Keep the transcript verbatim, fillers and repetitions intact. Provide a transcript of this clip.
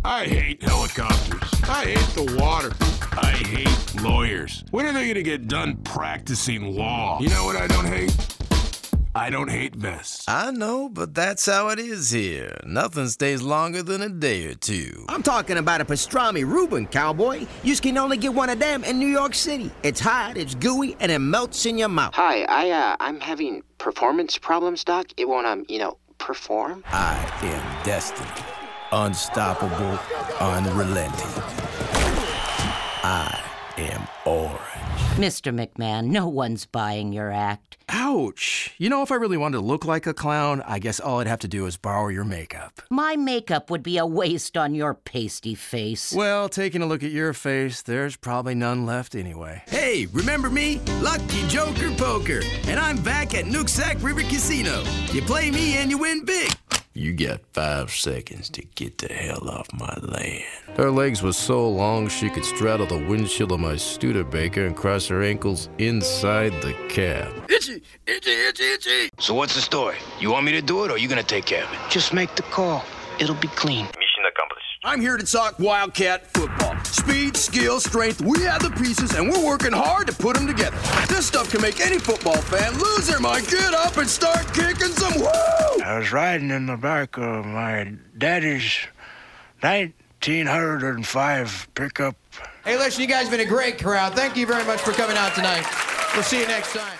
I hate helicopters. I hate the water. I hate lawyers. When are they going to get done practicing law? You know what I don't hate? I don't hate vests. I know, but that's how it is here. Nothing stays longer than a day or two. I'm talking about a pastrami Reuben, cowboy. You can only get one of them in New York City. It's hot, it's gooey, and it melts in your mouth. Hi, I, uh, I'm having performance problems, Doc. It won't, um, you know, perform. I am Destiny. Unstoppable, unrelenting. I am Orange. Mister McMahon, no one's buying your act. Ouch. You know, if I really wanted to look like a clown, I guess all I'd have to do is borrow your makeup. My makeup would be a waste on your pasty face. Well, taking a look at your face, there's probably none left anyway. Hey, remember me? Lucky Joker Poker. And I'm back at Nooksack River Casino. You play me and you win big. You got five seconds to get the hell off my land. Her legs were so long she could straddle the windshield of my Studebaker and cross her ankles inside the cab. Itchy, itchy, itchy, itchy. So what's the story? You want me to do it, or are you gonna take care of it? Just make the call. It'll be clean. Mission accomplished. I'm here to talk Wildcat football. Speed, skill, strength, we have the pieces, and we're working hard to put them together. This stuff can make any football fan lose their mind, get up and start kicking some woo! I was riding in the back of my daddy's nineteen oh five pickup. Hey, listen, you guys have been a great crowd. Thank you very much for coming out tonight. We'll see you next time.